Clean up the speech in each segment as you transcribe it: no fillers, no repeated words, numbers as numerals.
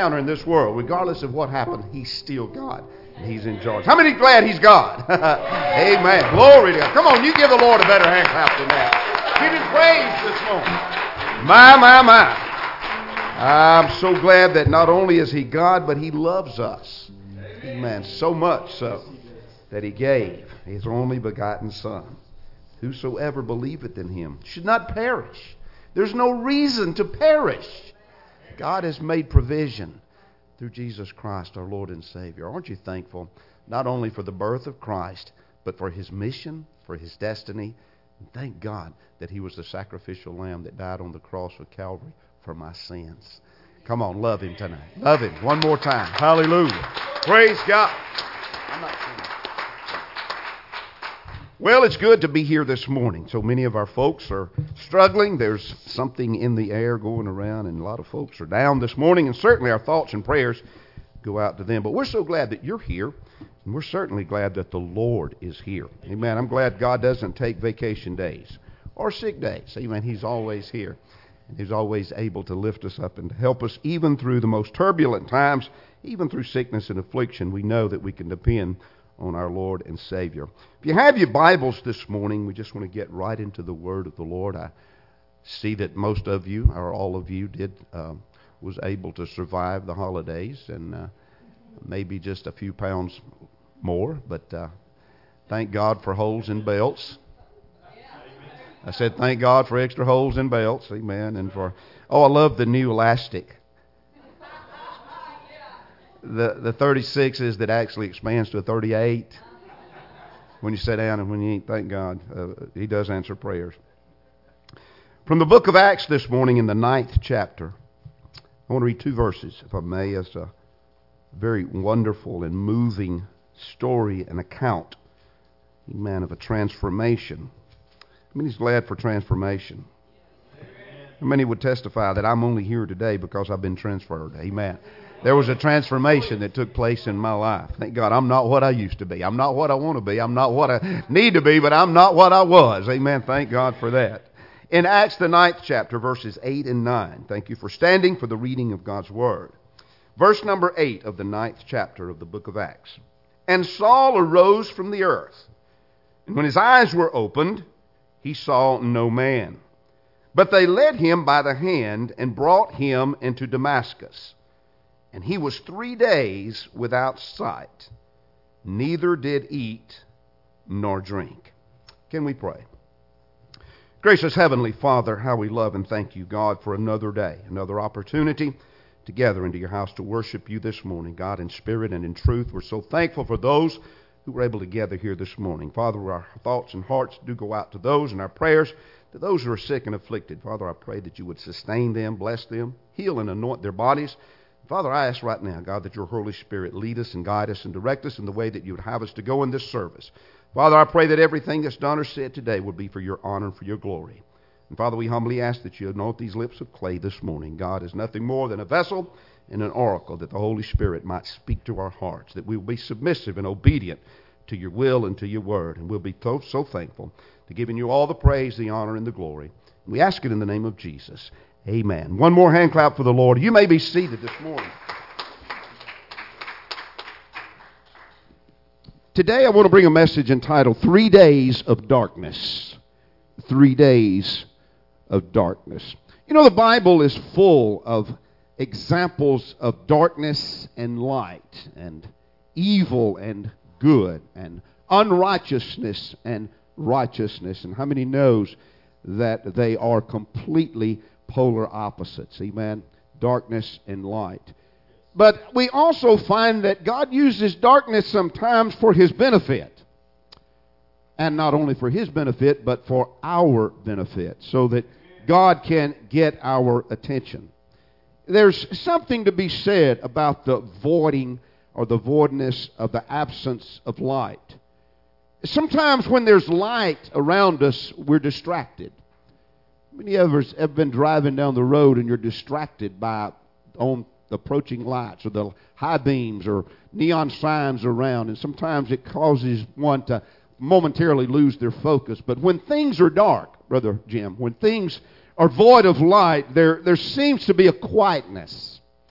In this world, regardless of what happened, He's still God. And He's in charge. How many glad He's God? Amen. Glory to God. Come on, you give the Lord a better hand clap than that. Give Him praise this morning. My. I'm so glad that not only is He God, but He loves us. Amen. So much so that He gave His only begotten Son. Whosoever believeth in Him should not perish. There's no reason to perish. God has made provision through Jesus Christ, our Lord and Savior. Aren't you thankful not only for the birth of Christ, but for His mission, for His destiny? And thank God that He was the sacrificial lamb that died on the cross of Calvary for my sins. Come on, love Him tonight. Love Him one more time. Hallelujah. Praise God. I'm not singing. Well, it's good to be here this morning. So many of our folks are struggling. There's something in the air going around, and a lot of folks are down this morning, and certainly our thoughts and prayers go out to them. But we're so glad that you're here, and we're certainly glad that the Lord is here. Amen. I'm glad God doesn't take vacation days or sick days. Amen. He's always here, and He's always able to lift us up and to help us even through the most turbulent times, even through sickness and affliction. We know that we can depend on our Lord and Savior. If you have your Bibles this morning, we just want to get right into the Word of the Lord. I see that most of you, or all of you, was able to survive the holidays, and maybe just a few pounds more, but thank God for holes in belts. I said thank God for extra holes in belts, amen, and I love the new elastic. The 36s that actually expands to a 38 when you sit down and when you eat. Thank God. He does answer prayers. From the book of Acts this morning in the 9th chapter, I want to read 2 verses, if I may. It's a very wonderful and moving story and account, amen, of a transformation. How many's glad for transformation? How many would testify that I'm only here today because I've been transferred? Amen. There was a transformation that took place in my life. Thank God I'm not what I used to be. I'm not what I want to be. I'm not what I need to be, but I'm not what I was. Amen. Thank God for that. In Acts the 9th chapter, verses 8 and 9. Thank you for standing for the reading of God's Word. Verse number 8 of the 9th chapter of the book of Acts. And Saul arose from the earth, and when his eyes were opened, he saw no man. But they led him by the hand and brought him into Damascus. And he was 3 days without sight, neither did eat nor drink. Can we pray? Gracious Heavenly Father, how we love and thank you, God, for another day, another opportunity to gather into your house to worship you this morning, God, in spirit and in truth. We're so thankful for those who were able to gather here this morning. Father, our thoughts and hearts do go out to those, and our prayers to those who are sick and afflicted. Father, I pray that you would sustain them, bless them, heal and anoint their bodies. Father, I ask right now, God, that your Holy Spirit lead us and guide us and direct us in the way that you would have us to go in this service. Father, I pray that everything that's done or said today would be for your honor and for your glory. And Father, we humbly ask that you anoint these lips of clay this morning. God is nothing more than a vessel and an oracle, that the Holy Spirit might speak to our hearts, that we will be submissive and obedient to your will and to your word. And we'll be so thankful to giving you all the praise, the honor, and the glory. And we ask it in the name of Jesus. Amen. One more hand clap for the Lord. You may be seated this morning. Today I want to bring a message entitled 3 Days of Darkness. 3 Days of Darkness. You know, the Bible is full of examples of darkness and light, and evil and good, and unrighteousness and righteousness. And how many knows that they are completely polar opposites? Amen. Darkness and light. But we also find that God uses darkness sometimes for His benefit. And not only for His benefit, but for our benefit, so that God can get our attention. There's something to be said about the voiding or the voidness of the absence of light. Sometimes when there's light around us, we're distracted. Many of us have been driving down the road and you're distracted by on approaching lights or the high beams or neon signs around, and sometimes it causes one to momentarily lose their focus. But when things are dark, Brother Jim, when things are void of light, there seems to be a quietness.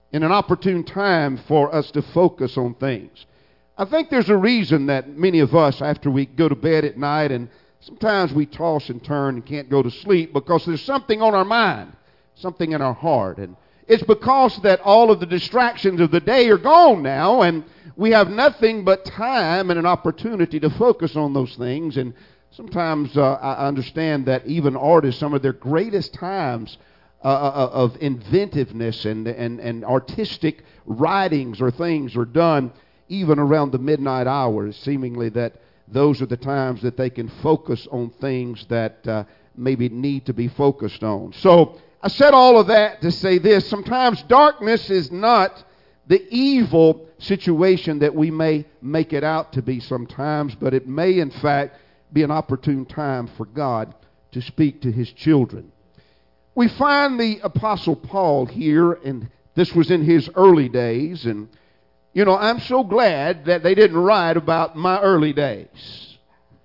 and an opportune time for us to focus on things. I think there's a reason that many of us, after we go to bed at night, and sometimes we toss and turn and can't go to sleep because there's something on our mind, something in our heart. And it's because that all of the distractions of the day are gone now, and we have nothing but time and an opportunity to focus on those things. And sometimes I understand that even artists, some of their greatest times of inventiveness and artistic writings or things are done even around the midnight hours, seemingly that those are the times that they can focus on things that maybe need to be focused on. So I said all of that to say this. Sometimes darkness is not the evil situation that we may make it out to be sometimes, but it may in fact be an opportune time for God to speak to his children. We find the Apostle Paul here, and this was in his early days, and you know, I'm so glad that they didn't write about my early days.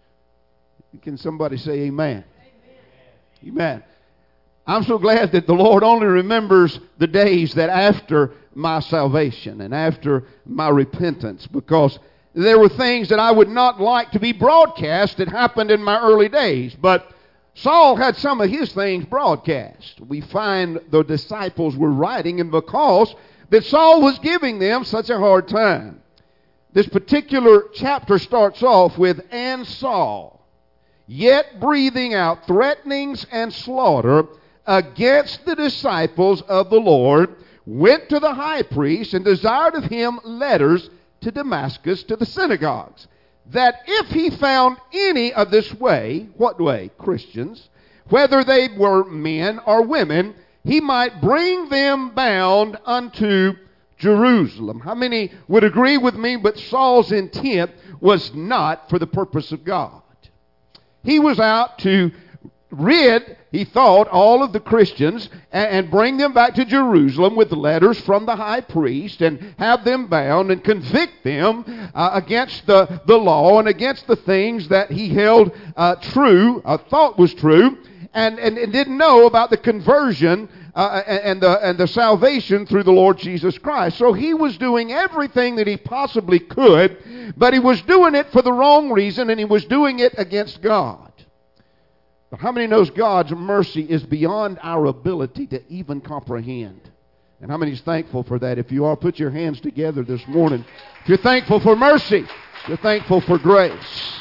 Can somebody say amen? Amen. I'm so glad that the Lord only remembers the days that after my salvation and after my repentance, because there were things that I would not like to be broadcast that happened in my early days. But Saul had some of his things broadcast. We find the disciples were writing, and because that Saul was giving them such a hard time. This particular chapter starts off with, "And Saul, yet breathing out threatenings and slaughter against the disciples of the Lord, went to the high priest and desired of him letters to Damascus to the synagogues, that if he found any of this way," what way? Christians, "whether they were men or women, he might bring them bound unto Jerusalem." How many would agree with me? But Saul's intent was not for the purpose of God. He was out to rid, he thought, all of the Christians and bring them back to Jerusalem with letters from the high priest and have them bound and convict them against the law and against the things that he held true, thought was true, and didn't know about the conversion and the salvation through the Lord Jesus Christ. So he was doing everything that he possibly could, but he was doing it for the wrong reason, and he was doing it against God. But how many knows God's mercy is beyond our ability to even comprehend? And how many is thankful for that? If you are, put your hands together this morning. If you're thankful for mercy, if you're thankful for grace.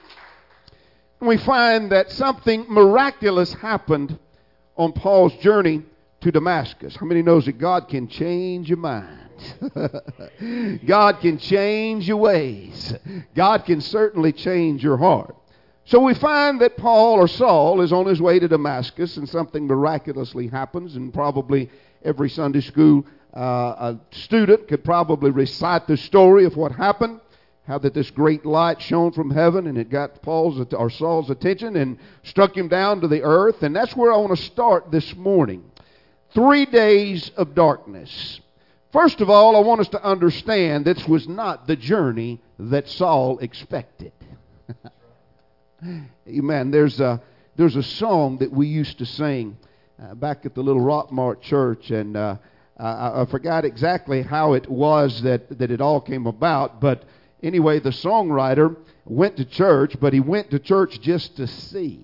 We find that something miraculous happened on Paul's journey to Damascus. How many knows that God can change your mind? God can change your ways. God can certainly change your heart. So we find that Paul or Saul is on his way to Damascus, and something miraculously happens, and probably every Sunday school student could probably recite the story of what happened. How that this great light shone from heaven, and it got Saul's attention and struck him down to the earth. And that's where I want to start this morning. 3 days of darkness. First of all, I want us to understand this was not the journey that Saul expected. Amen. There's a song that we used to sing back at the little Rockmart church, and I forgot exactly how it was that it all came about, but anyway, the songwriter went to church, but he went to church just to see.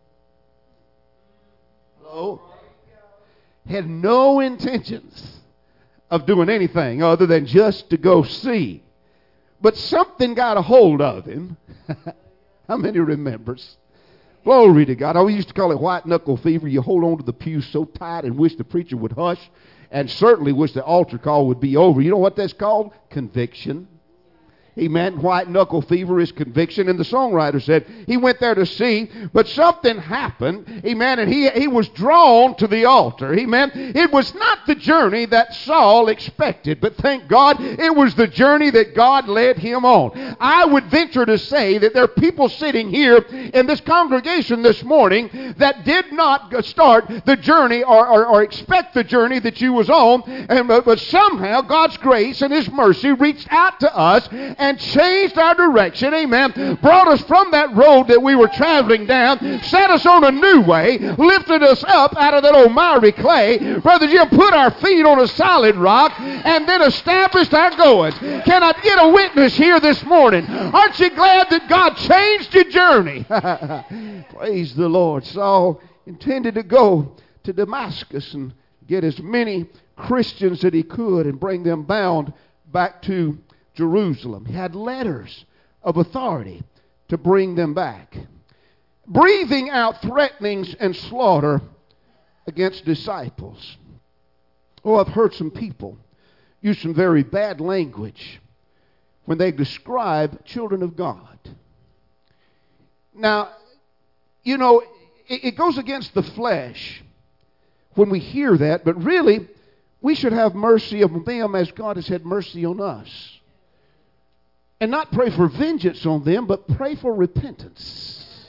Hello? Had no intentions of doing anything other than just to go see. But something got a hold of him. How many remembers? Glory to God. We used to call it white knuckle fever. You hold on to the pew so tight and wish the preacher would hush, and certainly wish the altar call would be over. You know what that's called? Conviction. Amen. White knuckle fever is conviction. And the songwriter said he went there to see, but something happened. Amen. And he was drawn to the altar. Amen. It was not the journey that Saul expected, but thank God it was the journey that God led him on. I would venture to say that there are people sitting here in this congregation this morning that did not start the journey or expect the journey that you was on, but somehow God's grace and His mercy reached out to us and changed our direction, amen, brought us from that road that we were traveling down, set us on a new way, lifted us up out of that old miry clay, Brother Jim, put our feet on a solid rock, and then established our goings. Can I get a witness here this morning? Aren't you glad that God changed your journey? Praise the Lord. Saul intended to go to Damascus and get as many Christians that he could and bring them bound back to Jerusalem. He had letters of authority to bring them back, breathing out threatenings and slaughter against disciples. Oh, I've heard some people use some very bad language when they describe children of God. Now, you know, it goes against the flesh when we hear that, but really, we should have mercy on them as God has had mercy on us. And not pray for vengeance on them, but pray for repentance.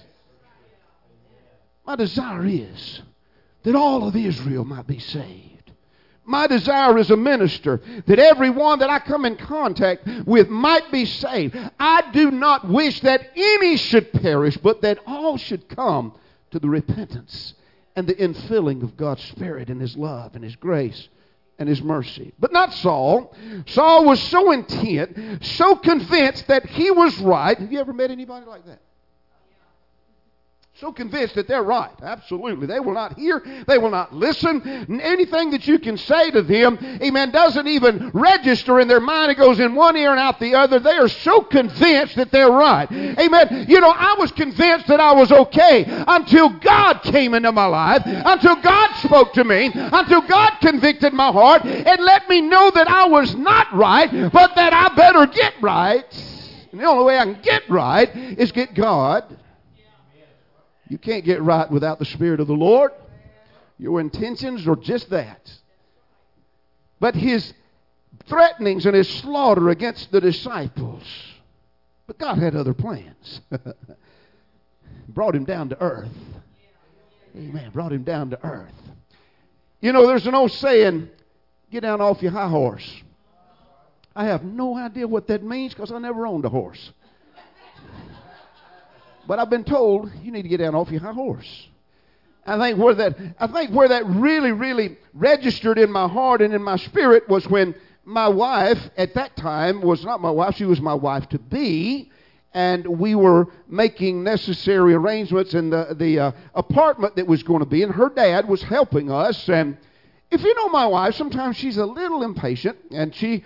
My desire is that all of Israel might be saved. My desire as a minister that everyone that I come in contact with might be saved. I do not wish that any should perish, but that all should come to the repentance and the infilling of God's Spirit and His love and His grace and His mercy. But not Saul. Saul was so intent, so convinced that he was right. Have you ever met anybody like that? So convinced that they're right. Absolutely. They will not hear. They will not listen. Anything that you can say to them, amen, doesn't even register in their mind. It goes in one ear and out the other. They are so convinced that they're right. Amen. You know, I was convinced that I was okay until God came into my life, until God spoke to me, until God convicted my heart and let me know that I was not right, but that I better get right. And the only way I can get right is get God. You can't get right without the Spirit of the Lord. Your intentions are just that. But his threatenings and his slaughter against the disciples. But God had other plans. Brought him down to earth. Amen. Brought him down to earth. You know, there's an old saying, get down off your high horse. I have no idea what that means because I never owned a horse. But I've been told you need to get down off your high horse. I think where that really registered in my heart and in my spirit was when my wife at that time was not my wife, she was my wife to be, and we were making necessary arrangements in the apartment that was going to be, and her dad was helping us. And if you know my wife, sometimes she's a little impatient, and she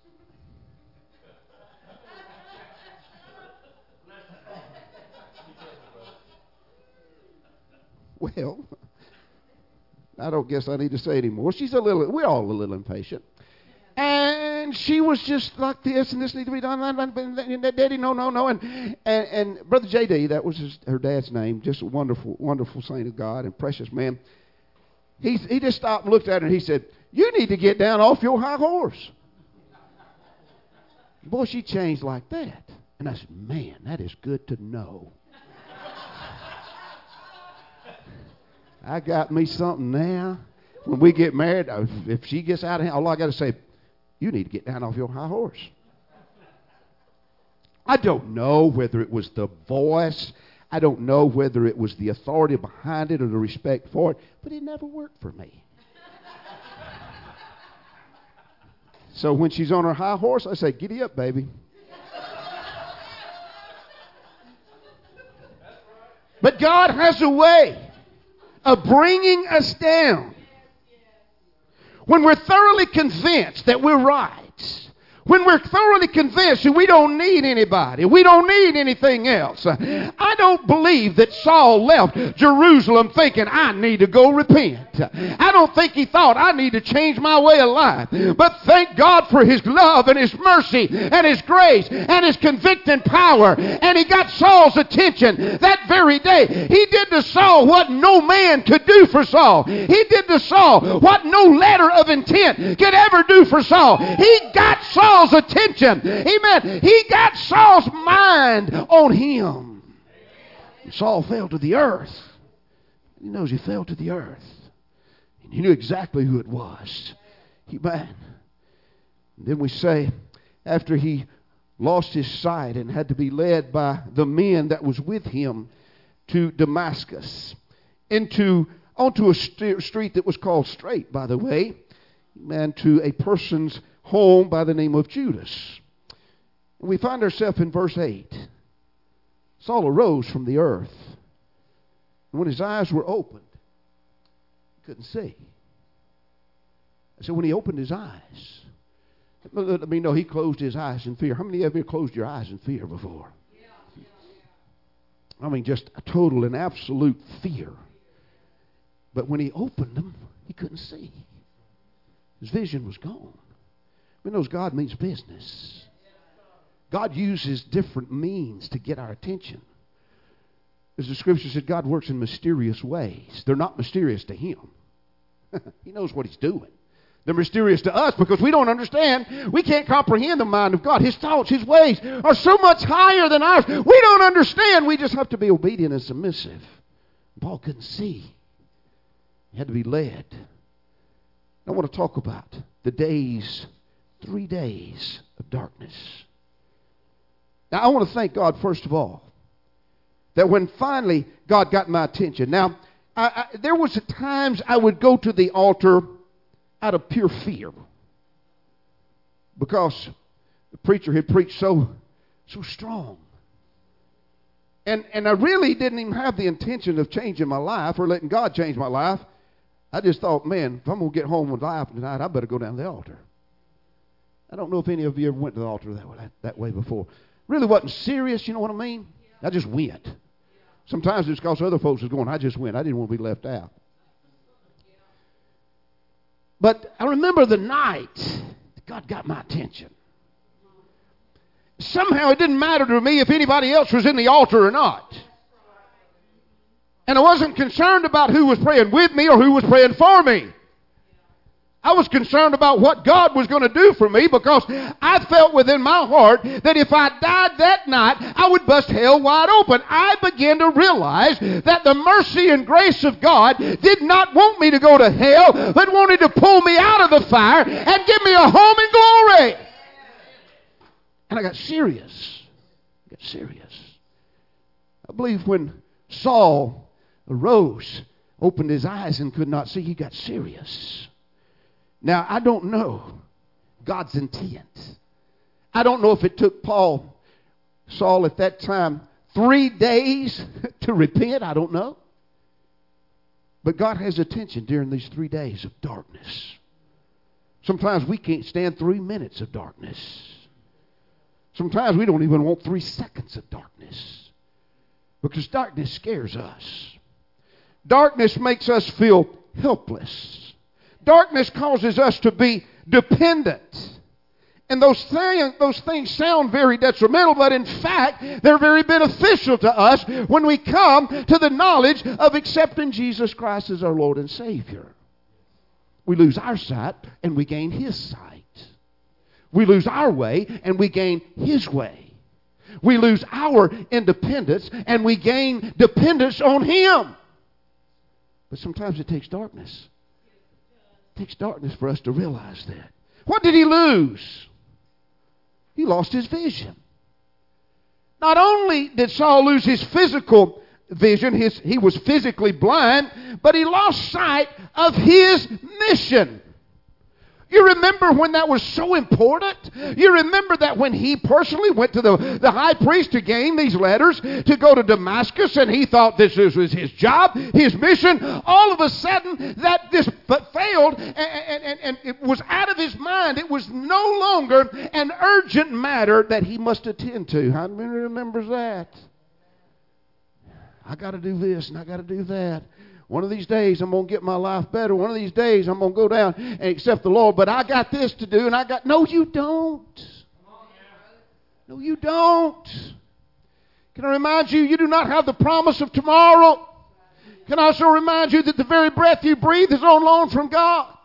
well, I don't guess I need to say anymore. We're all a little impatient. And she was just like this, and this needs to be done, and Daddy, no. And Brother J.D., that was her dad's name, just a wonderful, wonderful saint of God and precious man. He just stopped and looked at her, and he said, you need to get down off your high horse. Boy, she changed like that. And I said, man, that is good to know. I got me something now. When we get married, if she gets out of hand, all I got to say, you need to get down off your high horse. I don't know whether it was the voice. I don't know whether it was the authority behind it or the respect for it, but it never worked for me. So when she's on her high horse, I say, giddy up, baby. But God has a way of bringing us down when we're thoroughly convinced that we're right. When we're thoroughly convinced that we don't need anybody, we don't need anything else. I don't believe that Saul left Jerusalem thinking, I need to go repent. I don't think he thought, I need to change my way of life. But thank God for His love and His mercy and His grace and His convicting power. And He got Saul's attention that very day. He did to Saul what no man could do for Saul. He did to Saul what no letter of intent could ever do for Saul. He got Saul's attention. Amen. He got Saul's mind on him. Saul fell to the earth. He knows he fell to the earth. And he knew exactly who it was. Amen. And then we say, after he lost his sight and had to be led by the men that was with him to Damascus, onto a street that was called Straight, by the way, and to a person's home by the name of Judas. And we find ourselves in verse 8. Saul arose from the earth, and when his eyes were opened, he couldn't see. So when he opened his eyes, let me know he closed his eyes in fear. How many of you have closed your eyes in fear before? I mean, just a total and absolute fear. But when he opened them, he couldn't see. His vision was gone. We know God means business. God uses different means to get our attention. As the scripture said, God works in mysterious ways. They're not mysterious to him. He knows what he's doing. They're mysterious to us because we don't understand. We can't comprehend the mind of God. His thoughts, his ways are so much higher than ours. We don't understand. We just have to be obedient and submissive. Paul couldn't see. He had to be led. I want to talk about the 3 days of darkness. Now, I want to thank God, first of all, that when finally God got my attention. Now, there was times I would go to the altar out of pure fear, because the preacher had preached so strong. And I really didn't even have the intention of changing my life or letting God change my life. I just thought, man, if I'm going to get home with life tonight, I better go down to the altar. I don't know if any of you ever went to the altar that way before. Really wasn't serious, you know what I mean? I just went. Sometimes it's because other folks was going, I just went. I didn't want to be left out. But I remember the night God got my attention. Somehow it didn't matter to me if anybody else was in the altar or not. And I wasn't concerned about who was praying with me or who was praying for me. I was concerned about what God was going to do for me, because I felt within my heart that if I died that night, I would bust hell wide open. I began to realize that the mercy and grace of God did not want me to go to hell, but wanted to pull me out of the fire and give me a home in glory. And I got serious. I believe when Saul arose, opened his eyes and could not see, he got serious. Now, I don't know God's intent. I don't know if it took Saul at that time 3 days to repent. I don't know. But God has attention during these 3 days of darkness. Sometimes we can't stand 3 minutes of darkness. Sometimes we don't even want 3 seconds of darkness, because darkness scares us. Darkness makes us feel helpless. Darkness causes us to be dependent. And those things sound very detrimental, but in fact, they're very beneficial to us when we come to the knowledge of accepting Jesus Christ as our Lord and Savior. We lose our sight and we gain His sight. We lose our way and we gain His way. We lose our independence and we gain dependence on Him. But sometimes it takes darkness. It takes darkness for us to realize that. What did he lose? He lost his vision. Not only did Saul lose his physical vision, he was physically blind, but he lost sight of his mission. You remember when that was so important? You remember that when he personally went to the high priest to gain these letters to go to Damascus, and he thought this was his job, his mission, all of a sudden that this failed and it was out of his mind. It was no longer an urgent matter that he must attend to. How many remembers that? I got to do this and I got to do that. One of these days I'm going to get my life better. One of these days I'm going to go down and accept the Lord. But I got this to do and I got... No, you don't. No, you don't. Can I remind you, you do not have the promise of tomorrow. Can I also remind you that the very breath you breathe is on loan from God.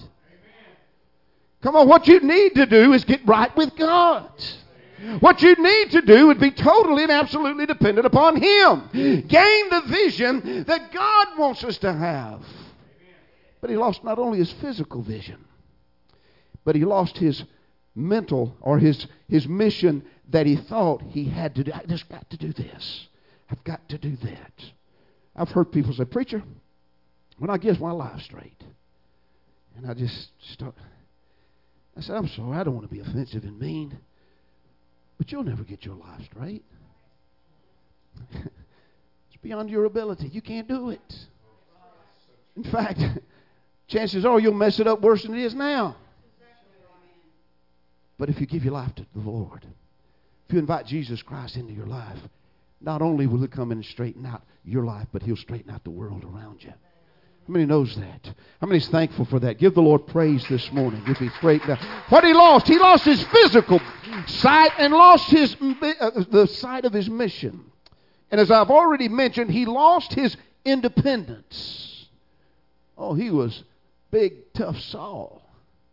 Come on, what you need to do is get right with God. What you need to do would be totally and absolutely dependent upon Him. Gain the vision that God wants us to have. But he lost not only his physical vision, but he lost his mental or his mission that he thought he had to do. I just got to do this. I've got to do that. I've heard people say, preacher, when I get my life straight, and I just start, I said, I'm sorry, I don't want to be offensive and mean, but you'll never get your life straight. It's beyond your ability. You can't do it. In fact, chances are you'll mess it up worse than it is now. But if you give your life to the Lord, if you invite Jesus Christ into your life, not only will He come in and straighten out your life, but He'll straighten out the world around you. How many knows that? How many is thankful for that? Give the Lord praise this morning. If He straightened out. What He lost His physical sight and lost the sight of His mission. And as I've already mentioned, He lost His independence. Oh, he was big, tough Saul.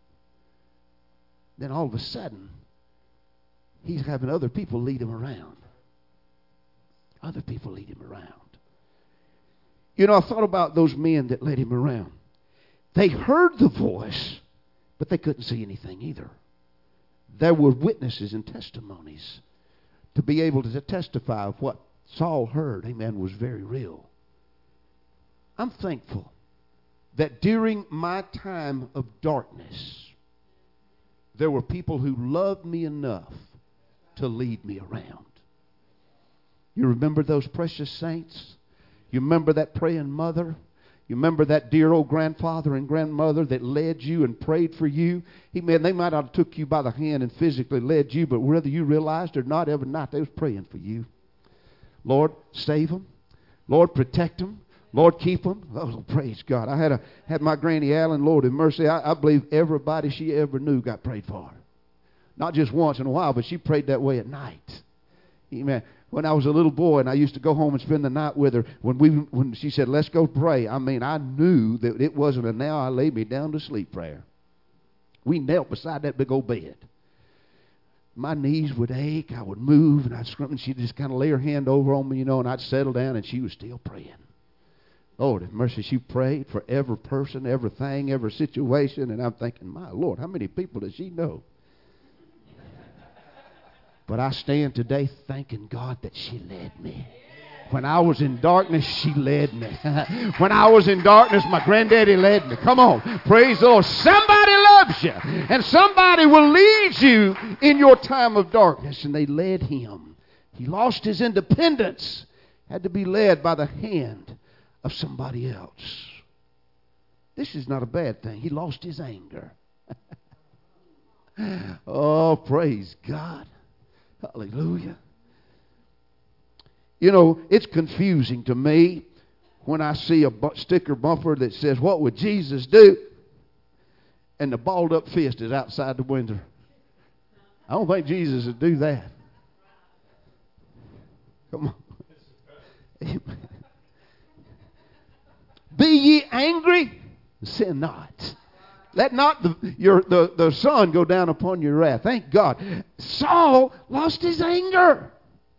Then all of a sudden, he's having other people lead him around. Other people lead him around. You know, I thought about those men that led him around. They heard the voice, but they couldn't see anything either. There were witnesses and testimonies to be able to testify of what Saul heard, amen, was very real. I'm thankful that during my time of darkness, there were people who loved me enough to lead me around. You remember those precious saints? You remember that praying mother? You remember that dear old grandfather and grandmother that led you and prayed for you? They might not have took you by the hand and physically led you, but whether you realized it or not, every night they was praying for you. Lord, save them. Lord, protect them. Lord, keep them. Oh, praise God. I had my Granny Allen, Lord have mercy. I believe everybody she ever knew got prayed for. Not just once in a while, but she prayed that way at night. Amen. When I was a little boy and I used to go home and spend the night with her, when she said, let's go pray, I mean, I knew that it wasn't a now I lay me down to sleep prayer. We knelt beside that big old bed. My knees would ache. I would move, and I'd scream, and she'd just kind of lay her hand over on me, and I'd settle down, and she was still praying. Lord have mercy, she prayed for every person, everything, every situation, and I'm thinking, my Lord, how many people does she know? But I stand today thanking God that she led me. When I was in darkness, she led me. When I was in darkness, my granddaddy led me. Come on. Praise the Lord. Somebody loves you. And somebody will lead you in your time of darkness. And they led him. He lost his independence. Had to be led by the hand of somebody else. This is not a bad thing. He lost his anger. Oh, praise God. Hallelujah. You know, it's confusing to me when I see a sticker bumper that says, what would Jesus do? And the balled up fist is outside the window. I don't think Jesus would do that. Come on. Be ye angry, sin not. Let not the sun go down upon your wrath. Thank God. Saul lost his anger.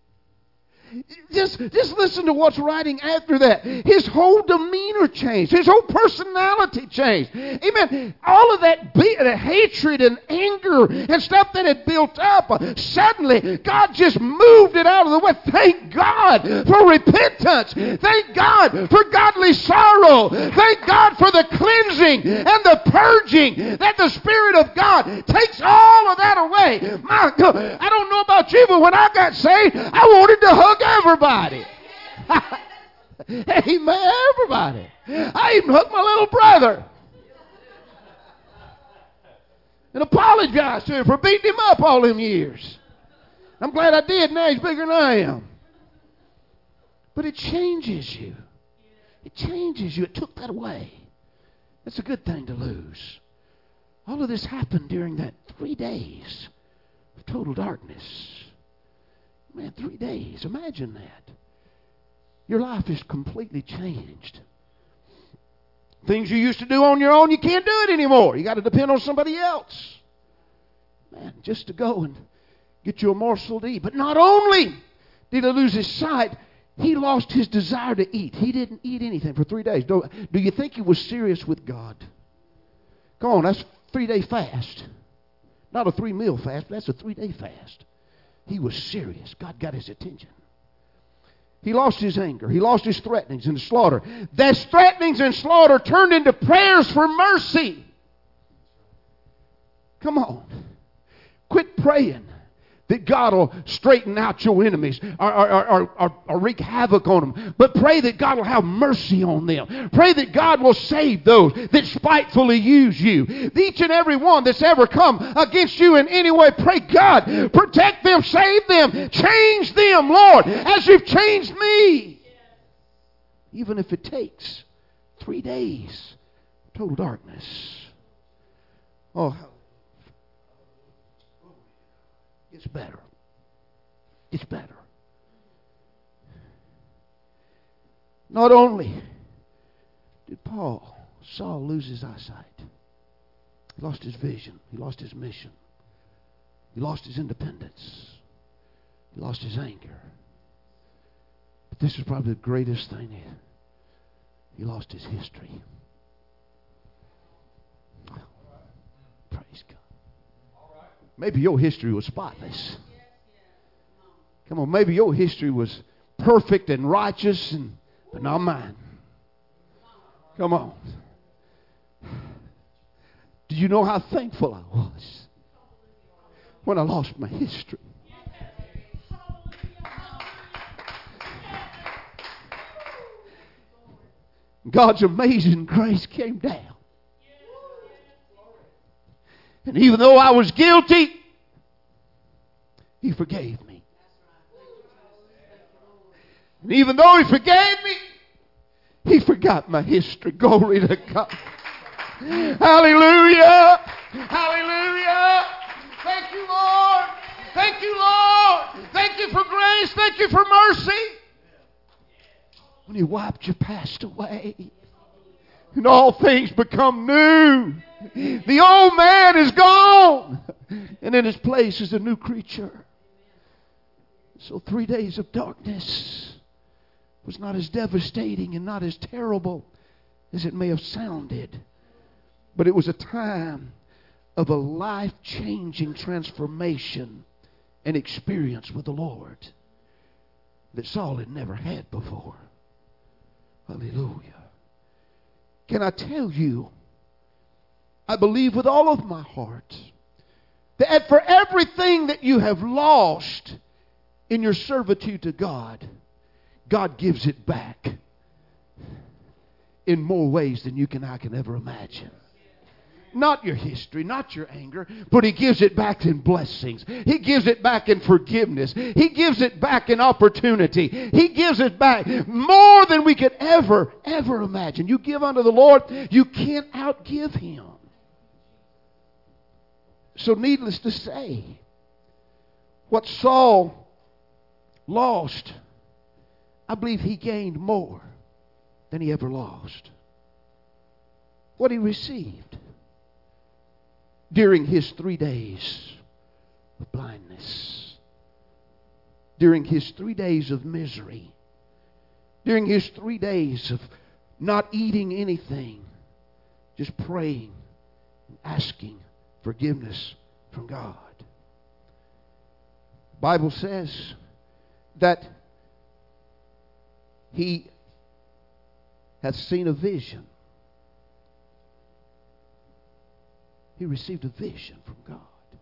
Just listen to what's writing after that. His whole demeanor changed. His whole personality changed. Amen. All of that hatred and anger and stuff that had built up, suddenly God just moved it out of the way. Thank God for repentance. Thank God for godly sorrow. Thank God for the cleansing and the purging that the Spirit of God takes all of that away. My God, I don't know about you, but when I got saved, I wanted to hug everybody. Amen, everybody. I even hugged my little brother and apologized to him for beating him up all them years. I'm glad I did. Now he's bigger than I am. But it changes you. It changes you. It took that away. That's a good thing to lose. All of this happened during that 3 days of total darkness. Man, 3 days. Imagine that. Your life is completely changed. Things you used to do on your own, you can't do it anymore. You got to depend on somebody else. Man, just to go and get you a morsel to eat. But not only did he lose his sight, he lost his desire to eat. He didn't eat anything for 3 days. Do you think he was serious with God? Come on, that's a 3-day fast. Not a 3-meal fast, but that's a 3-day fast. He was serious. God got his attention. He lost his anger. He lost his threatenings and slaughter. Those threatenings and slaughter turned into prayers for mercy. Come on. Quit praying that God will straighten out your enemies or wreak havoc on them. But pray that God will have mercy on them. Pray that God will save those that spitefully use you. Each and every one that's ever come against you in any way, pray, God, protect them, save them, change them, Lord, as you've changed me. Even if it takes 3 days, total darkness. Oh, it's better. It's better. Not only did Saul lose his eyesight, he lost his vision, he lost his mission, he lost his independence, he lost his anger. But this is probably the greatest thing. He lost his history. Praise God. Maybe your history was spotless. Come on, maybe your history was perfect and righteous, but not mine. Come on. Do you know how thankful I was when I lost my history? God's amazing grace came down. And even though I was guilty, He forgave me. And even though He forgave me, He forgot my history. Glory to God. Hallelujah. Hallelujah. Thank you, Lord. Thank you, Lord. Thank you for grace. Thank you for mercy. When He wiped your past away and all things become new. The old man is gone, and in his place is a new creature. So 3 days of darkness was not as devastating and not as terrible as it may have sounded. But it was a time of a life-changing transformation and experience with the Lord that Saul had never had before. Hallelujah. Can I tell you, I believe with all of my heart that for everything that you have lost in your servitude to God, God gives it back in more ways than I can ever imagine. Not your history, not your anger, but He gives it back in blessings. He gives it back in forgiveness. He gives it back in opportunity. He gives it back more than we could ever imagine. You give unto the Lord, you can't outgive Him. So needless to say, what Saul lost, I believe he gained more than he ever lost. What he received during his 3 days of blindness, during his 3 days of misery, during his 3 days of not eating anything, just praying and asking forgiveness from God. The Bible says that he hath seen a vision. He received a vision from God.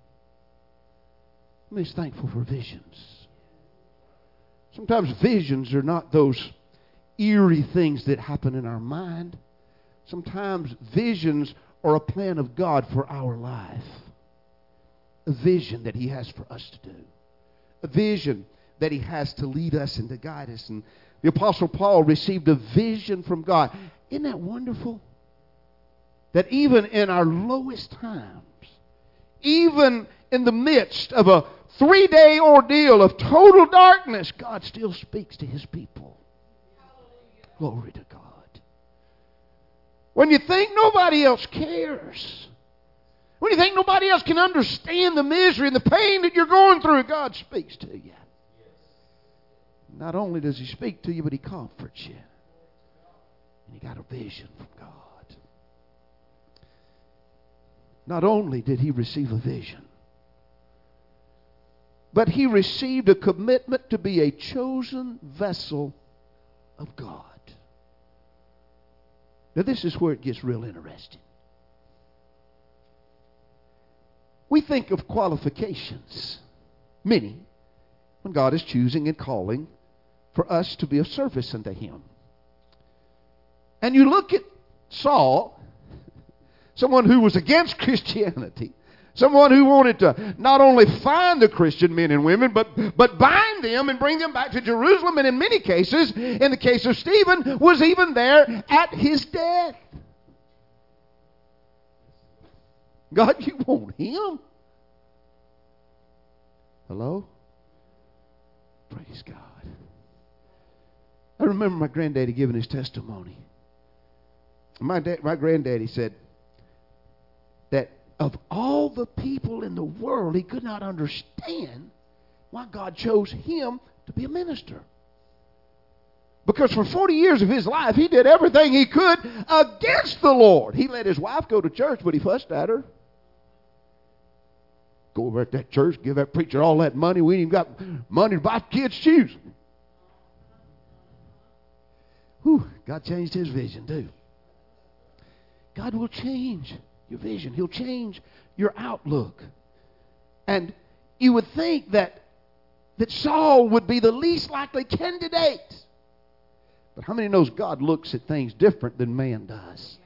I'm just thankful for visions. Sometimes visions are not those eerie things that happen in our mind. Sometimes visions are a plan of God for our life. A vision that He has for us to do. A vision that He has to lead us and to guide us. And the Apostle Paul received a vision from God. Isn't that wonderful? That even in our lowest times, even in the midst of a 3-day ordeal of total darkness, God still speaks to His people. Glory to God. When you think nobody else cares, when you think nobody else can understand the misery and the pain that you're going through, God speaks to you. Not only does He speak to you, but He comforts you. And you got a vision from God. Not only did he receive a vision, but he received a commitment to be a chosen vessel of God. Now this is where it gets real interesting. We think of qualifications, many, when God is choosing and calling for us to be of service unto Him. And you look at Saul, someone who was against Christianity, someone who wanted to not only find the Christian men and women, but bind them and bring them back to Jerusalem. And in many cases, in the case of Stephen, was even there at his death. God, you want him? Hello? Praise God. I remember my granddaddy giving his testimony. My granddaddy said that of all the people in the world, he could not understand why God chose him to be a minister. Because for 40 years of his life, he did everything he could against the Lord. He let his wife go to church, but he fussed at her. Go over at that church, give that preacher all that money. We ain't even got money to buy kids' shoes. Whew, God changed his vision too. God will change your vision. He'll change your outlook. And you would think that Saul would be the least likely candidate. But how many knows God looks at things different than man does?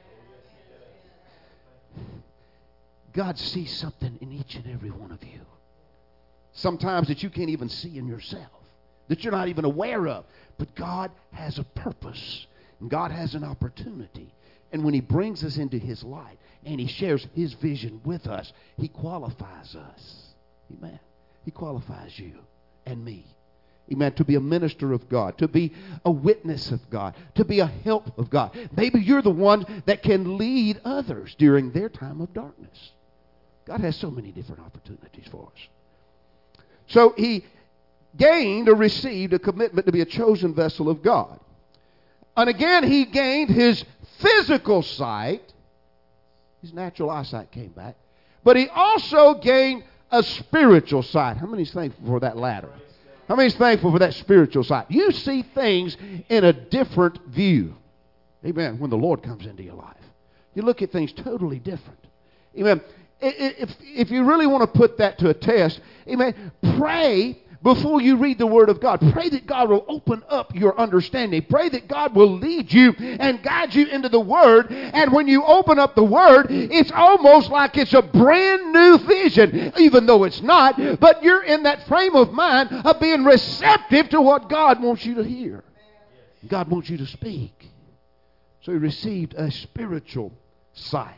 God sees something in each and every one of you. Sometimes that you can't even see in yourself, that you're not even aware of. But God has a purpose, and God has an opportunity. And when He brings us into His light and He shares His vision with us, He qualifies us. Amen. He qualifies you and me. Amen. To be a minister of God, to be a witness of God, to be a help of God. Maybe you're the one that can lead others during their time of darkness. God has so many different opportunities for us. So he gained or received a commitment to be a chosen vessel of God. And again, he gained his physical sight. His natural eyesight came back. But he also gained a spiritual sight. How many is thankful for that latter? How many is thankful for that spiritual sight? You see things in a different view. Amen. When the Lord comes into your life, you look at things totally different. Amen. If you really want to put that to a test, amen, pray before you read the Word of God. Pray that God will open up your understanding. Pray that God will lead you and guide you into the Word. And when you open up the Word, it's almost like it's a brand new vision, even though it's not. But you're in that frame of mind of being receptive to what God wants you to hear. God wants you to speak. So he received a spiritual sight.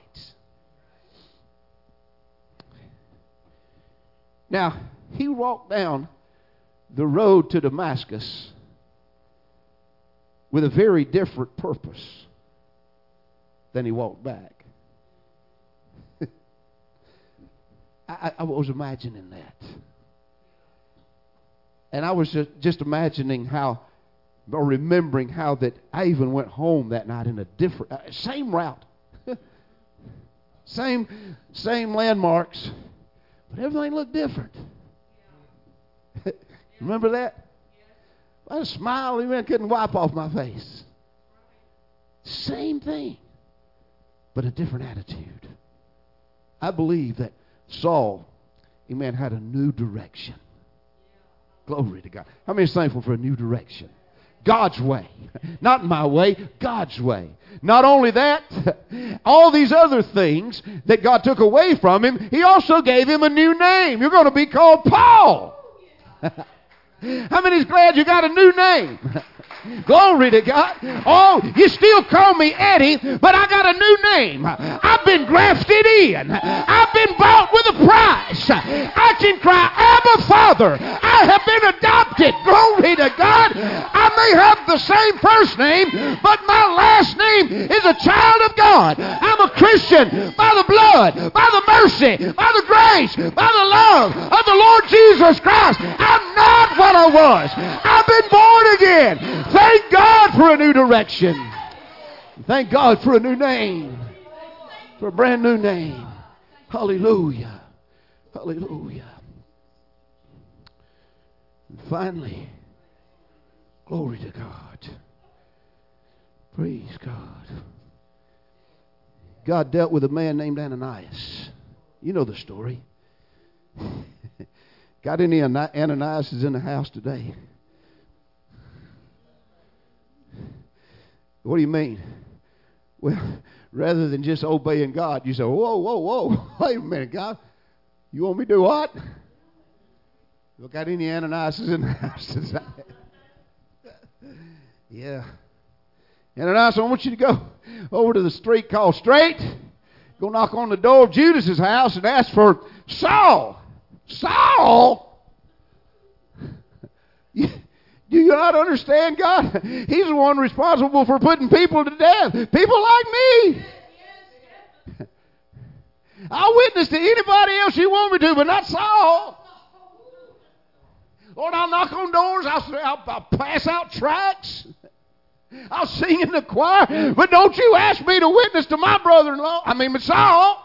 Now, he walked down the road to Damascus with a very different purpose than he walked back. I was imagining that. And I was just imagining how, or remembering how that I even went home that night in a different, same route. same landmarks, but everything looked different. Remember that? I had a smile even couldn't wipe off my face. Same thing, but a different attitude. I believe that Saul, amen, had a new direction. Glory to God. How many is thankful for a new direction? God's way. Not my way, God's way. Not only that, all these other things that God took away from him, he also gave him a new name. You're going to be called Paul. How many is glad you got a new name? Glory to God. Oh, you still call me Eddie, but I got a new name. I've been grafted in. I've been bought with a price. I can cry, Abba, Father. I have been adopted. Glory to God. I may have the same first name, but my last name is a child of God. I'm a Christian by the blood, by the mercy, by the grace, by the love of the Lord Jesus Christ. I'm not what I was. I've been born again. Thank God for a new direction. Thank God for a new name. For a brand new name. Hallelujah. Hallelujah. finally, glory to God. Praise God. God dealt with a man named Ananias. You know the story. Got any Ananias in the house today? What do you mean? Well, rather than just obeying God, you say, whoa, whoa, whoa. Wait a minute, God. You want me to do what? You got any Ananias in the house today? Yeah. Ananias, I want you to go over to the street called Straight. Go knock on the door of Judas's house and ask for Saul. Saul? Do you not understand, God? He's the one responsible for putting people to death. People like me. I'll witness to anybody else you want me to, but not Saul. Lord, I'll knock on doors. I'll pass out tracts. I'll sing in the choir. But don't you ask me to witness to my brother-in-law. But Saul.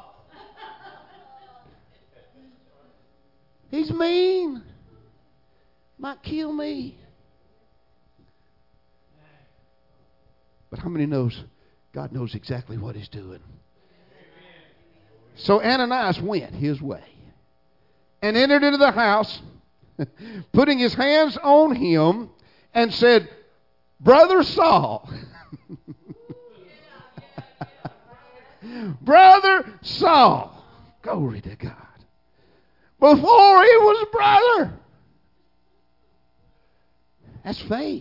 He's mean. Might kill me. But how many knows God knows exactly what he's doing? So Ananias went his way and entered into the house, putting his hands on him, and said, Brother Saul. Brother Saul. Glory to God. Before he was brother. That's faith.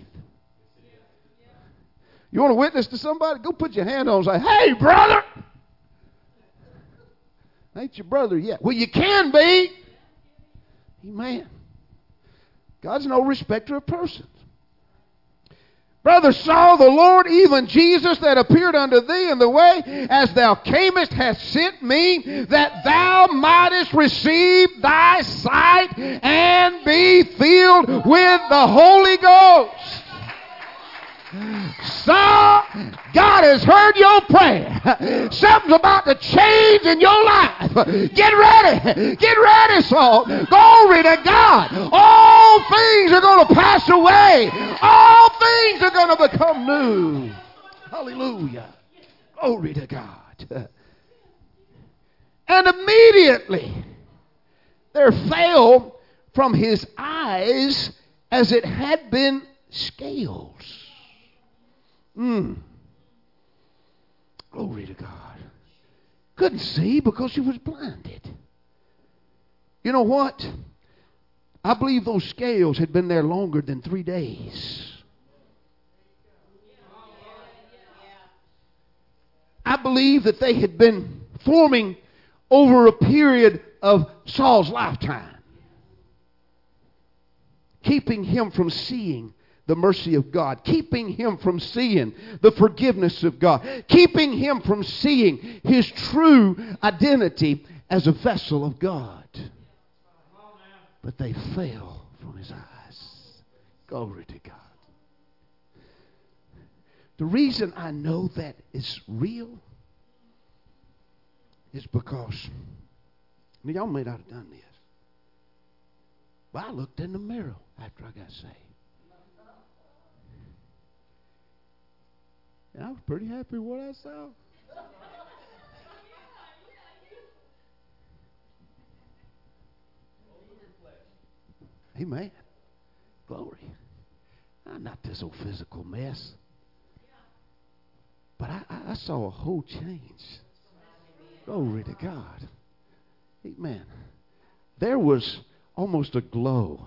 You want to witness to somebody? Go put your hand on and say, hey, brother. Ain't your brother yet. Well, you can be. Amen. God's no respecter of persons. Brother Saul, the Lord, even Jesus that appeared unto thee in the way, as thou camest, hath sent me, that thou mightest receive thy sight and be filled with the Holy Ghost. Saul, God has heard your prayer. Something's about to change in your life. Get ready. Get ready, Saul. Glory to God. All things are going to pass away. All things are going to become new. Hallelujah. Glory to God. And immediately there fell from his eyes as it had been scales. Glory to God. Couldn't see because she was blinded. You know what? I believe those scales had been there longer than 3 days. I believe that they had been forming over a period of Saul's lifetime, keeping him from seeing the mercy of God, keeping him from seeing the forgiveness of God, keeping him from seeing his true identity as a vessel of God. But they fell from his eyes. Glory to God. The reason I know that is real is because, y'all may not have done this, but I looked in the mirror after I got saved. And I was pretty happy with what I saw. Amen. Glory. I'm not this old physical mess. But I saw a whole change. Glory to God. Amen. There was almost a glow.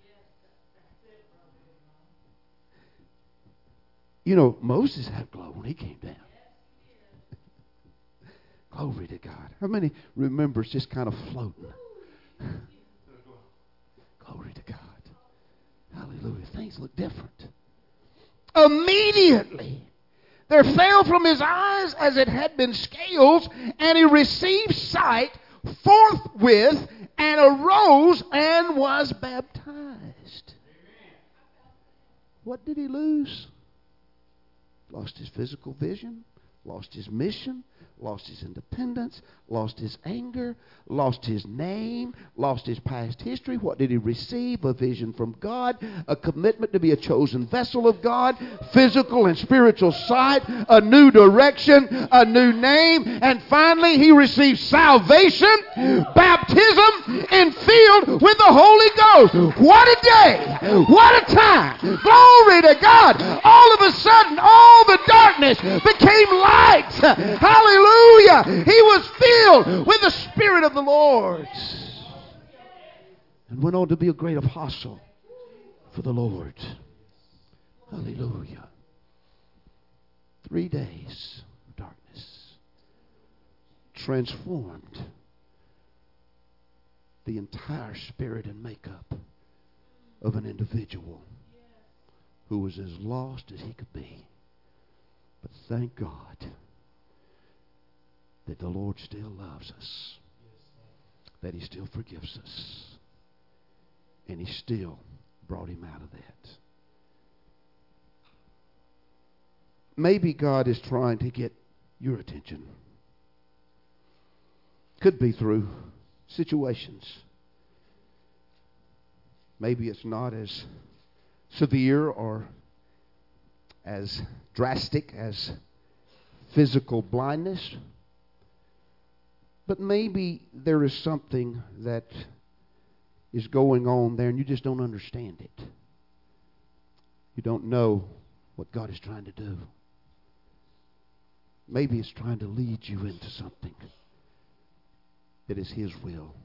You know, Moses had glow when he came down. Glory to God. How many remembers just kind of floating? Glory to God. Hallelujah. Things look different. Immediately, there fell from his eyes as it had been scales, and he received sight forthwith, and arose and was baptized. What did he lose? Lost his physical vision, lost his mission, lost his independence, lost his anger, lost his name, lost his past history. What did he receive? A vision from God, a commitment to be a chosen vessel of God, physical and spiritual sight, a new direction, a new name, and finally he received salvation, baptism, and filled with the Holy Ghost. What a day! What a time! Glory to God! All of a sudden, all the darkness became light. Hallelujah! He was filled with the Spirit of the Lord and went on to be a great apostle for the Lord. Hallelujah. 3 days of darkness transformed the entire spirit and makeup of an individual who was as lost as he could be. But thank God that the Lord still loves us, that he still forgives us, and he still brought him out of that. Maybe God is trying to get your attention. Could be through situations. Maybe it's not as severe or as drastic as physical blindness, but maybe there is something that is going on there and you just don't understand it. You don't know what God is trying to do. Maybe it's trying to lead you into something that is his will.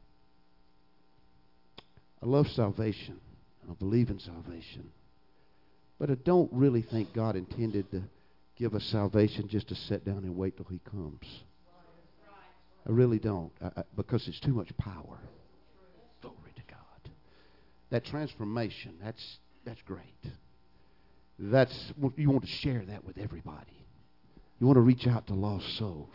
I love salvation. I believe in salvation. But I don't really think God intended to give us salvation just to sit down and wait till he comes. I really don't. Because it's too much power. Glory to God. That transformation, that's great. You want to share that with everybody. You want to reach out to lost souls.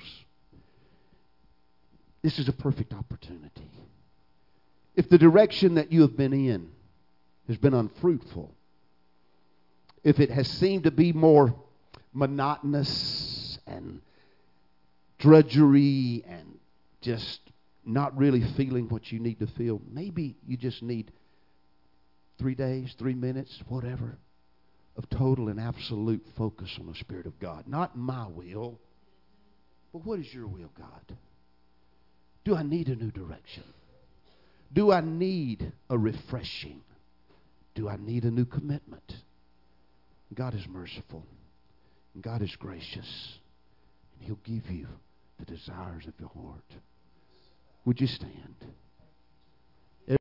This is a perfect opportunity. If the direction that you have been in has been unfruitful, if it has seemed to be more monotonous and drudgery and just not really feeling what you need to feel, maybe you just need 3 days, 3 minutes, whatever, of total and absolute focus on the Spirit of God. Not my will, but what is your will, God? Do I need a new direction? Do I need a refreshing? Do I need a new commitment? God is merciful. And God is gracious. And he'll give you the desires of your heart. Would you stand?